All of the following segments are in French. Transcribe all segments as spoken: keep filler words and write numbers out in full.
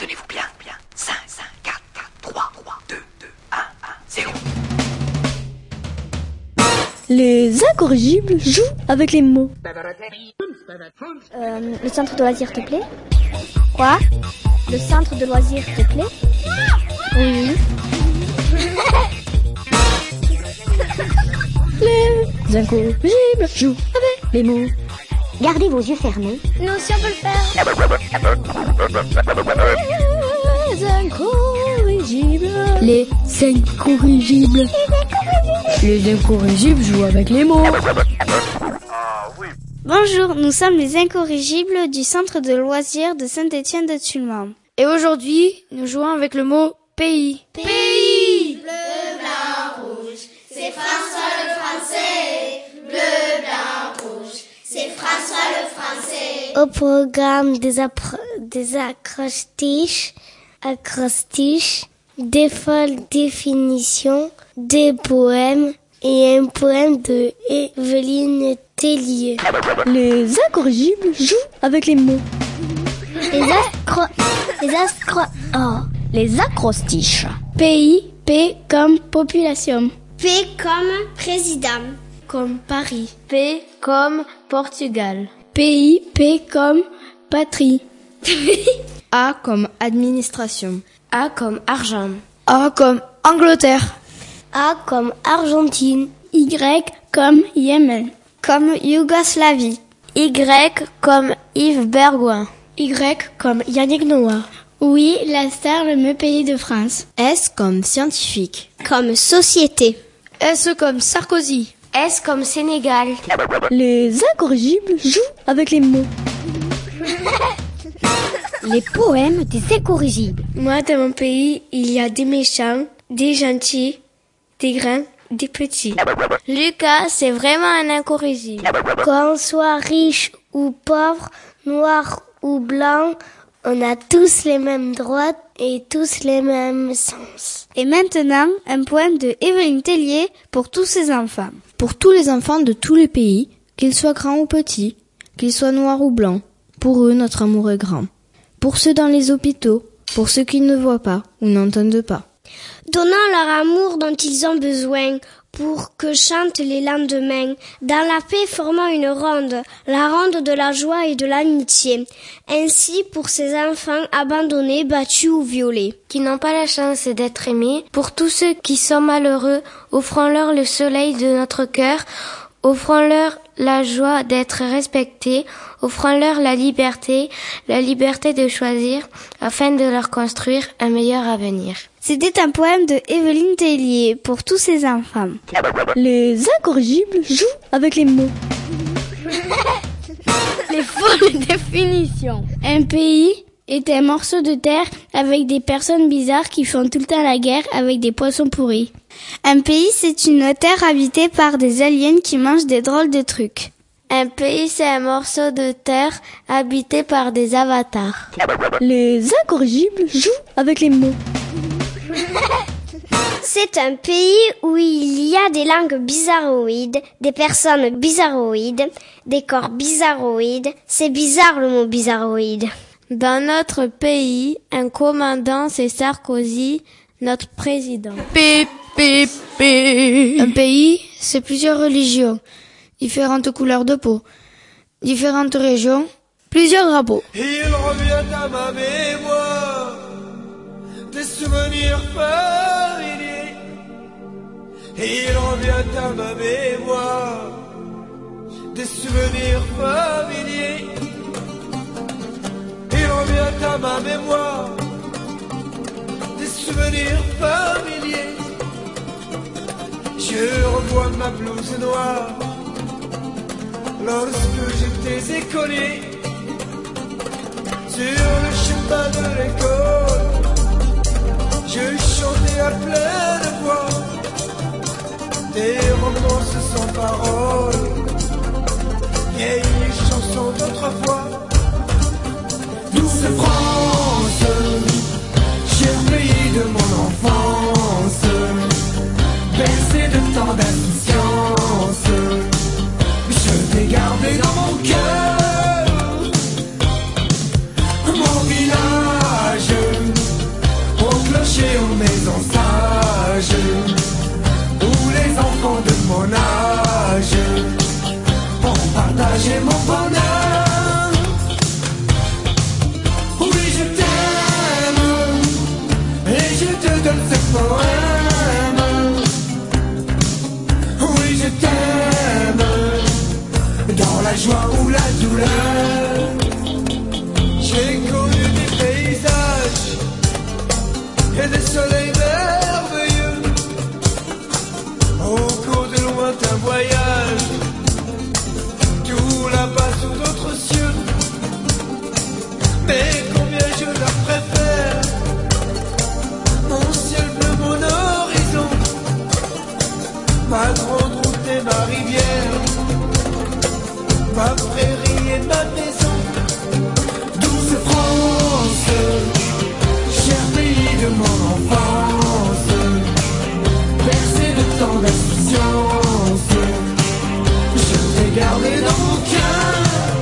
Tenez-vous bien, bien. cinq, cinq, quatre, quatre, trois, trois, deux, deux, un, un, zéro. Les incorrigibles jouent avec les mots. Euh, le centre de loisirs te plaît? Quoi? Le centre de loisirs te plaît? Oui. Les incorrigibles jouent avec les mots. Gardez vos yeux fermés. Nous aussi on peut le faire. Les incorrigibles. Les incorrigibles. Les incorrigibles jouent avec les mots. Bonjour, nous sommes les incorrigibles du centre de loisirs de Saint-Étienne-de-Tulmont. Et aujourd'hui, nous jouons avec le mot pays. Pays. Bleu, blanc, rouge, c'est François le Français. Bleu, blanc, rouge, c'est François le Français. Au programme des, appro- des acrostiches, acrostiches, des folles définitions, des poèmes et un poème de Evelyne Tellier. Les incorrigibles jouent avec les mots. Les acro... Les acro... Oh. Les acrostiches. Pays, P comme population. P comme président. Comme Paris. P comme Portugal. Pays, P comme patrie. A comme administration. A comme argent. A comme Angleterre. A comme Argentine. Y comme Yémen. Comme Yougoslavie. Y comme Yves Bergouin. Y comme Yannick Noah. Oui, la star, le mieux pays de France. S comme scientifique. Comme société. S comme Sarkozy. S comme Sénégal. Les incorrigibles jouent avec les mots. Les poèmes des incorrigibles. Moi, dans mon pays, il y a des méchants, des gentils, des grands, des petits. Lucas, c'est vraiment un incorrigible. Qu'on soit riche ou pauvre, noir ou blanc, on a tous les mêmes droits et tous les mêmes sens. Et maintenant, un poème de Evelyne Tellier pour tous ses enfants. Pour tous les enfants de tous les pays, qu'ils soient grands ou petits, qu'ils soient noirs ou blancs, pour eux notre amour est grand. Pour ceux dans les hôpitaux, pour ceux qui ne voient pas ou n'entendent pas. Donnant leur amour dont ils ont besoin pour que chantent les lendemains, dans la paix formant une ronde, la ronde de la joie et de l'amitié. Ainsi pour ces enfants abandonnés, battus ou violés. Qui n'ont pas la chance d'être aimés, pour tous ceux qui sont malheureux, offrons-leur le soleil de notre cœur, offrons-leur la joie d'être respectés, offrons-leur la liberté, la liberté de choisir, afin de leur construire un meilleur avenir. C'était un poème de Evelyne Tellier pour tous ses enfants. Les incorrigibles jouent avec les mots. Les folles définitions. Un pays est un morceau de terre avec des personnes bizarres qui font tout le temps la guerre avec des poissons pourris. Un pays, c'est une terre habitée par des aliens qui mangent des drôles de trucs. Un pays, c'est un morceau de terre habité par des avatars. Les incorrigibles jouent avec les mots. C'est un pays où il y a des langues bizarroïdes, des personnes bizarroïdes, des corps bizarroïdes. C'est bizarre le mot bizarroïde. Dans notre pays, un commandant, c'est Sarkozy, notre président. Pip, pip, pip. Un pays, c'est plusieurs religions, différentes couleurs de peau, différentes régions, plusieurs drapeaux. Il revient à ma mémoire des souvenirs familiers. Il revient à ma mémoire des souvenirs familiers. Il revient à ma mémoire des souvenirs familiers. Je revois ma blouse noire lorsque j'étais écolier. Sur le chemin de l'école, je chantais à pleine voix des romances sans paroles, vieilles chansons d'autrefois. Douce France, cher pays de mon enfance, bercé de tant d'insouciance, je t'ai gardé dans mon cœur, mon village. donne ce poème. Oui, je t'aime, dans la joie ou la douleur. J'ai connu des paysages et des soleils merveilleux au cours de lointains voyages, tout là-bas sous d'autres cieux. Mais combien je leur préfère mon ciel bleu, mon horizon, ma grande route et ma rivière, ma prairie et ma maison. Douce France, cher pays de mon enfance, bercé de tant d'insouciance, je t'ai gardé dans mon cœur.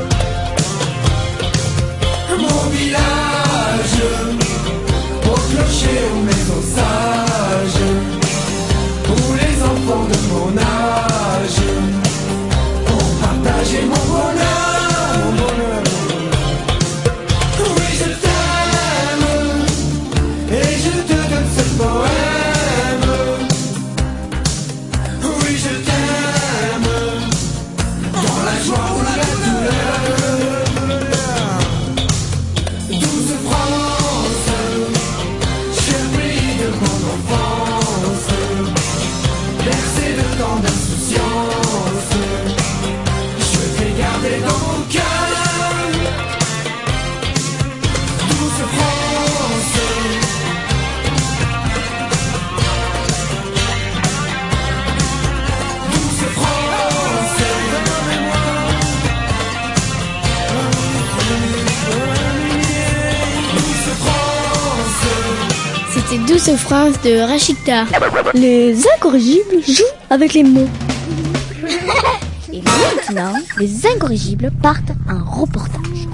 Mon village, au clocher, aux maisons sages, où les enfants de mon âge ont partagé mon bonheur, mon bonheur. Oui, je t'aime, et je te donne ce poème. Oui, je t'aime, dans la joie ou la douleur. Douce France, cher pays de mon enfance, bercé de tant d'insouciance, je t'ai gardé dans mon cœur. Douce France, douce France, donne-moi. C'était Douce France de Rachita. Les incorrigibles jouent avec les mots. Et maintenant, les incorrigibles partent en reportage.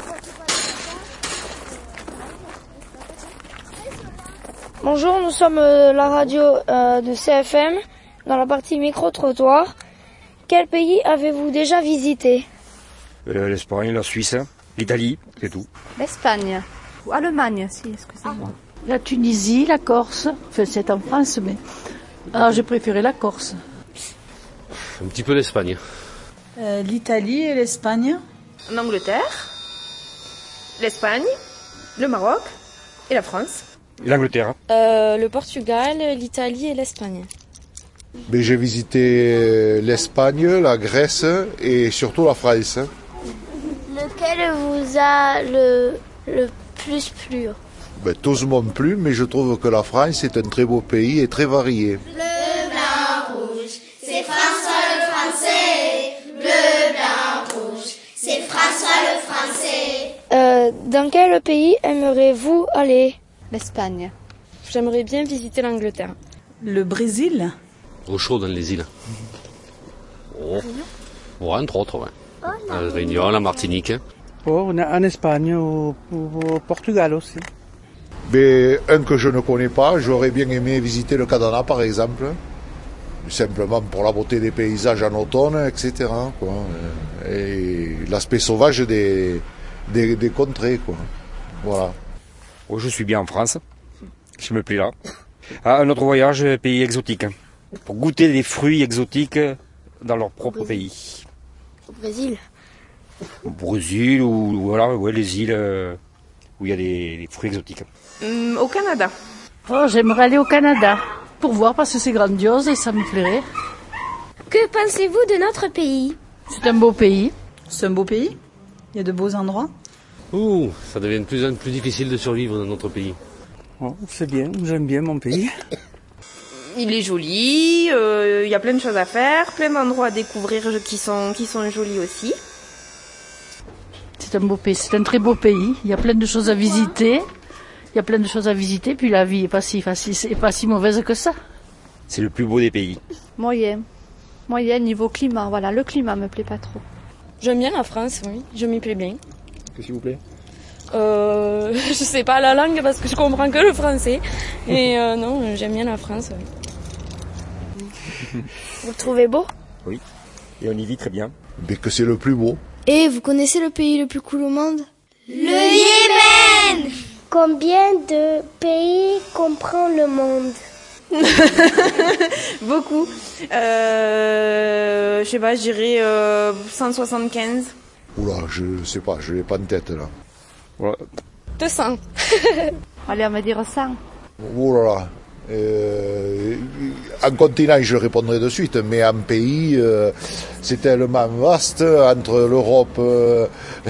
Bonjour, nous sommes euh, la radio euh, de C F M dans la partie micro-trottoir. Quel pays avez-vous déjà visité? euh, L'Espagne, la Suisse, l'Italie, c'est tout. L'Espagne, ou Allemagne, si, excusez-moi. La Tunisie, la Corse, enfin c'est en France, mais alors j'ai préféré la Corse. Un petit peu l'Espagne. Euh, L'Italie et l'Espagne. L'Angleterre, l'Espagne, le Maroc et la France. L'Angleterre. Euh, le Portugal, l'Italie et l'Espagne. Mais j'ai visité l'Espagne, la Grèce et surtout la France. Lequel vous a le, le plus plu? Ben, tous m'ont plu, mais je trouve que la France est un très beau pays et très varié. Bleu, blanc, rouge, c'est François le Français. Bleu, blanc, rouge, c'est François le Français. Euh, dans quel pays aimeriez-vous aller? L'Espagne. J'aimerais bien visiter l'Angleterre. Le Brésil. Au chaud dans les îles. Oh. Ouais, entre autres, ouais. La Réunion, la Martinique. Oh, en Espagne ou au Portugal aussi. Mais un que je ne connais pas, j'aurais bien aimé visiter le Canada par exemple, simplement pour la beauté des paysages en automne, et cetera quoi. Et l'aspect sauvage des, des, des contrées, quoi. Voilà. Oh, je suis bien en France, je me plais là. Ah, un autre voyage, pays exotique, pour goûter des fruits exotiques dans leur propre pays. Au Brésil. Au Brésil ou voilà, ouais, les îles euh, où il y a des, des fruits exotiques. Hum, au Canada. Oh, j'aimerais aller au Canada pour voir parce que c'est grandiose et ça me plairait. Que pensez-vous de notre pays? C'est un beau pays. C'est un beau pays. Il y a de beaux endroits. Ouh, ça devient de plus en plus difficile de survivre dans notre pays. Oh, c'est bien, j'aime bien mon pays. Il est joli, euh, il y a plein de choses à faire, plein d'endroits à découvrir qui sont, qui sont jolis aussi. C'est un beau pays, c'est un très beau pays. Il y a plein de choses à visiter. Il y a plein de choses à visiter, puis la vie est pas si facile, c'est pas si mauvaise que ça. C'est le plus beau des pays. Moyen. Moyen niveau climat, voilà, le climat me plaît pas trop. J'aime bien la France, oui, je m'y plais bien. Que s'il vous plaît? Euh, je sais pas la langue parce que je comprends que le français. Et euh, non, j'aime bien la France. Oui. Vous le trouvez beau? Oui, et on y vit très bien. Mais que c'est le plus beau. Et vous connaissez le pays le plus cool au monde? Le Yémen! Combien de pays comprend le monde? Beaucoup. Euh, je sais pas, je dirais euh, cent soixante-quinze. Oula, je sais pas, je l'ai pas en tête là. Voilà. deux cents. Allez, on va dire cent. Oh là là. Euh, un continent, je répondrai de suite, mais un pays, euh, c'est tellement vaste entre l'Europe, euh,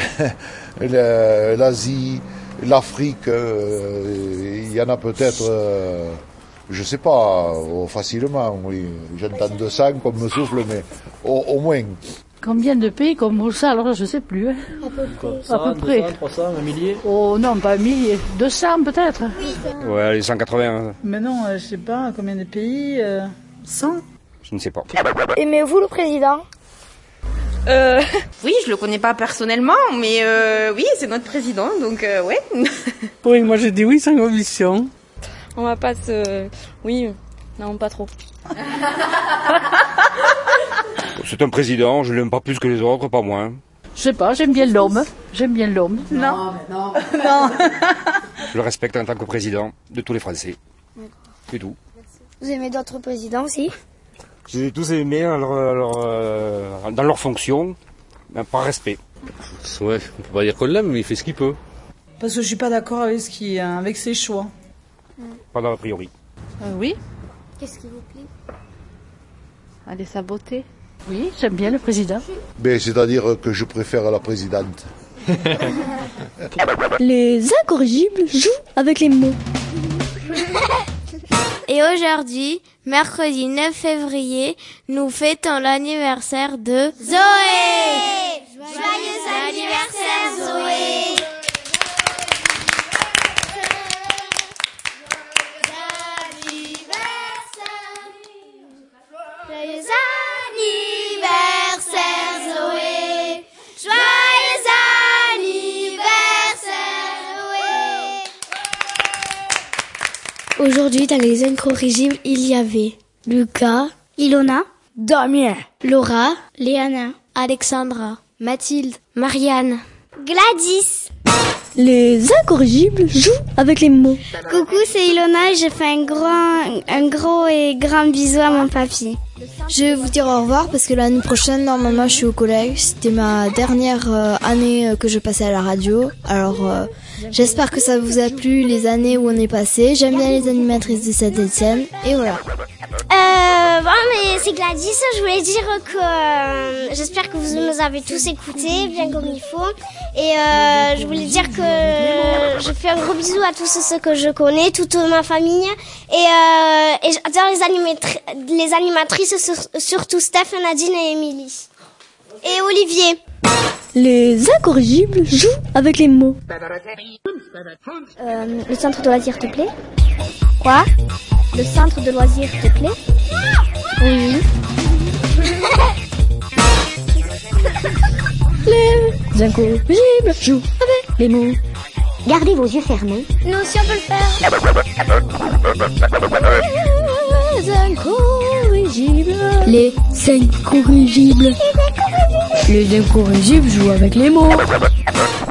l'Asie, l'Afrique. Euh, il y en a peut-être, euh, je sais pas, oh, facilement. Oui, j'entends deux cents comme me souffle, mais au, au moins. Combien de pays comme ça? Alors je sais plus. Hein. À peu près. À peu près. deux cents, trois cents, un millier. Oh non, pas un millier. deux cents peut-être. Ouais, allez, cent quatre-vingts. Mais non, euh, je sais pas, combien de pays euh, cent? Je ne sais pas. Aimez-vous le président? Euh, oui, je le connais pas personnellement, mais euh, oui, c'est notre président, donc euh, ouais. Oui, moi j'ai dit oui sans conviction. On va pas se... Oui, non, pas trop. C'est un président, je l'aime pas plus que les autres, pas moins. Je sais pas, j'aime bien l'homme. J'aime bien l'homme. Non, non, non. Je le respecte en tant que président de tous les Français. C'est tout. Vous aimez d'autres présidents aussi? Je les ai tous aimés dans leur, leur, euh, dans leur fonction, mais par respect. Ouais, on peut pas dire qu'on l'aime, mais il fait ce qu'il peut. Parce que je suis pas d'accord avec ce qui, euh, avec ses choix. Pas dans a priori. Euh, oui. Qu'est-ce qui vous plaît? Allez, sa beauté. Oui, j'aime bien le président. Ben, c'est-à-dire que je préfère la présidente. Les incorrigibles jouent avec les mots. Et aujourd'hui, mercredi neuf février, nous fêtons l'anniversaire de Zoé. Joyeux anniversaire, Zoé. Joyeux anniversaire, Zoé. Joyeux anniversaire, Zoé. Aujourd'hui, dans les incorrigibles, il y avait Lucas, Ilona, Damien, Laura, Léana, Alexandra, Mathilde, Marianne, Gladys. Les incorrigibles jouent avec les mots. Coucou, c'est Ilona et je fais un grand, un gros et grand bisou à mon papy. Je vais vous dire au revoir parce que l'année prochaine, normalement, je suis au collège. C'était ma dernière euh, année euh, que je passais à la radio. Alors, euh, j'espère que ça vous a plu les années où on est passé. J'aime bien les animatrices de Saint-Étienne. Et voilà. Euh, bon, mais c'est Gladys. Je voulais dire que euh, j'espère que vous nous avez tous écoutés bien comme il faut. Et euh, je voulais dire que je fais un gros bisou à tous ceux que je connais, toute ma famille. Et, euh, et j'adore les, animatri- les animatrices, surtout Steph, Nadine et Émilie. Et Olivier. Les incorrigibles jouent avec les mots. Euh, le centre de loisirs te plaît? Quoi? Le centre de loisirs te plaît? Oui. Les incorrigibles jouent avec les mots. Gardez vos yeux fermés. Nous aussi on peut le faire. Les incorrigibles. Les incorrigibles. Les incorrigibles jouent avec les mots.